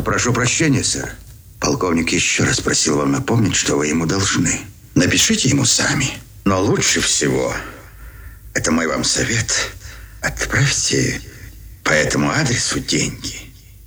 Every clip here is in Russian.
Прошу прощения, сэр. Полковник еще раз просил вам напомнить, что вы ему должны. Напишите ему сами. Но лучше всего, это мой вам совет, отправьте по этому адресу деньги.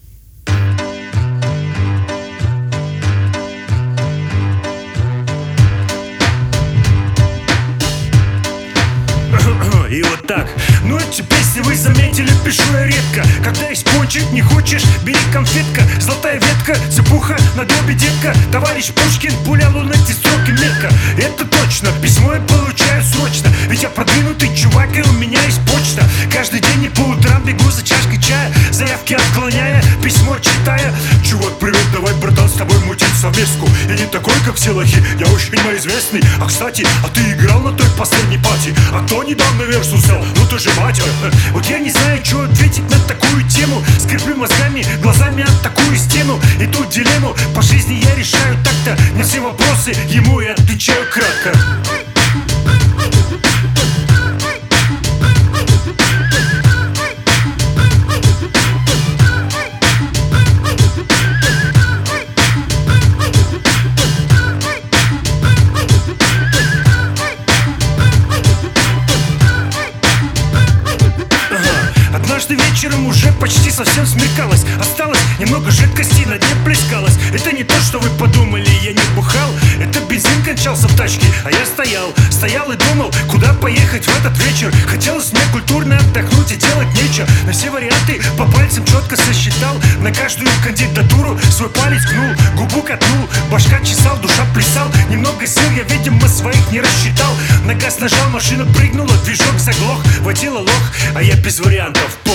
И вот так. Ну эти песни вы заметили, пишу я редко. Когда есть пончик, не хочешь, бери конфетка. Золотая ветка, цепуха на дробе, детка. Товарищ Пушкин пулял он эти строки метко. Это точно, письмо я получаю срочно. Ведь я продвинутый чувак, и у меня есть почта. Каждый день и по утрам бегу за чашкой чая, заявки отклоняя, письмо читая. Чувак, привет, давай, братан, с тобой мутить совместку. Я не такой, как все лохи, я очень малоизвестный. А кстати, а ты играл на той последней пати? А кто недавно версус взял? Ну ты же батя. Вот я не знаю, что ответить на такую тему. Скреплю мозгами, глазами от такую стену. И тут дилемму по жизни я решаю так-то. На все вопросы ему я отвечаю кратко. Однажды вечером уже почти совсем смеркалось. Осталось немного жидкости, на дне плескалось. Это не то, что вы подумали, я не бухал. Это бензин кончался в тачке, а я стоял и думал, куда поехать в этот вечер. Хотелось мне культурно отдохнуть и делать нечего. На все варианты по пальцам четко сосчитал. На каждую кандидатуру свой палец гнул, губу катнул, башка чесал, душа плясал. Немного сил я, видимо, своих не рассчитал. На газ нажал, машина прыгнула, движок заглох. Водила лох, а я без вариантов пох.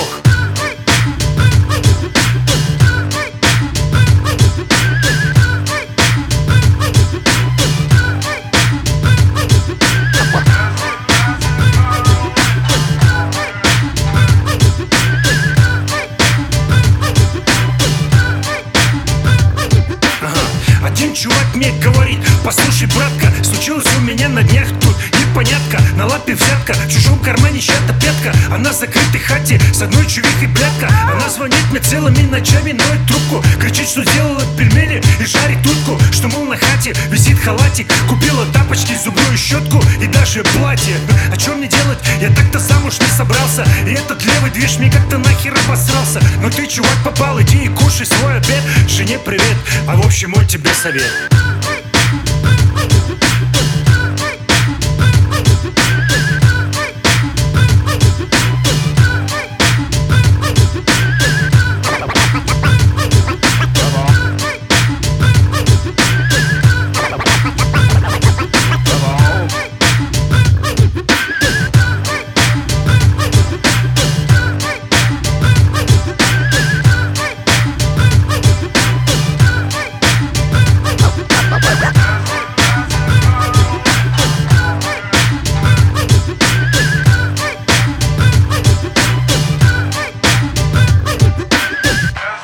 Один чувак мне говорит: послушай, братка, случилось у меня на днях тут непонятка. На лапе взятка, в чужом кармане чья-то пятка. Она в закрытой хате с одной чувихой блядка. Она звонит мне целыми ночами, ноет трубку, кричит, что делала пельмени и жарит утку. Что, мол, на хате висит халатик, купила тапочки, зубную щетку и даже платье. А что мне делать? Я так-то замуж не собрался, и этот левый движ мне как-то нахер обосрался. Но ты, чувак, попал, иди и кушай свой обед. Жене привет, а в общем мой тебе совет.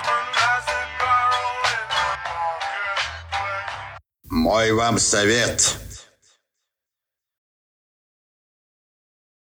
Мой вам совет.